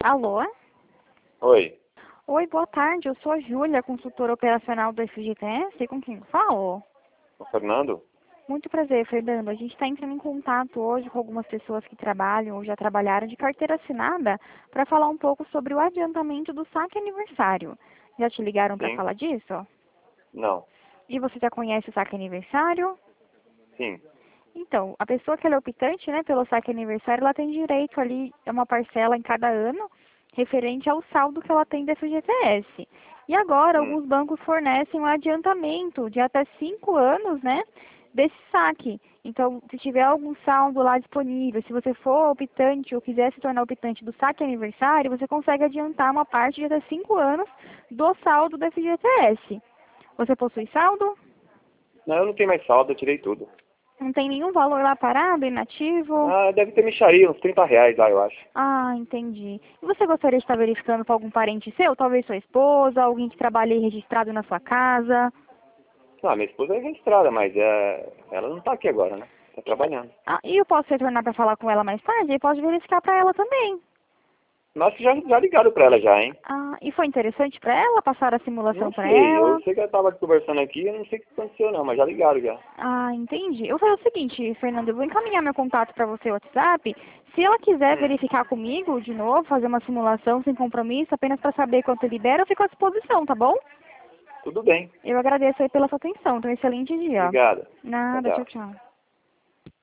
Alô? Oi, Oi, boa tarde. Eu sou a Júlia, consultora operacional do FGTS. Com quem eu falo? o Fernando? Muito prazer, Fernando. A gente está entrando em contato hoje com algumas pessoas que trabalham ou já trabalharam de carteira assinada para falar um pouco sobre o adiantamento do saque aniversário. Já te ligaram para Sim? falar disso? Não. E você já conhece o saque aniversário? Sim. Então, a pessoa que ela é optante, né, pelo saque aniversário, ela tem direito ali a uma parcela em cada ano referente ao saldo que ela tem do FGTS. E agora, Hum. alguns bancos fornecem um adiantamento de até 5 anos, né, desse saque. Então, se tiver algum saldo lá disponível, se você for optante ou quiser se tornar optante do saque aniversário, você consegue adiantar uma parte de até 5 anos do saldo do FGTS. Você possui saldo? Não, eu não tenho mais saldo, eu tirei tudo. Não tem nenhum valor lá parado, inativo? Ah, deve ter mixaria, uns R$ 30 lá, eu acho. Ah, entendi. E você gostaria de estar verificando com algum parente seu? Talvez sua esposa, alguém que trabalhe registrado na sua casa? Ah, minha esposa é registrada, mas ela não tá aqui agora, né? Tá trabalhando. Ah, e eu posso retornar para falar com ela mais tarde? E posso verificar para ela também. Nossa, já ligaram pra ela já, hein? Ah, e foi interessante para ela? Passar a simulação Não para sei, eu ela? sei que ela tava conversando aqui, eu não sei o que aconteceu não, mas já ligaram já. Ah, entendi. Eu vou fazer o seguinte, Fernando, eu vou encaminhar meu contato para você no WhatsApp. Se ela quiser Hum, verificar comigo de novo, fazer uma simulação sem compromisso, apenas para saber quanto libera, eu fico à disposição, tá bom? tudo bem. Eu agradeço aí pela sua atenção. Então, excelente dia. Obrigado. Tchau, Nada, tchau, tchau. tchau.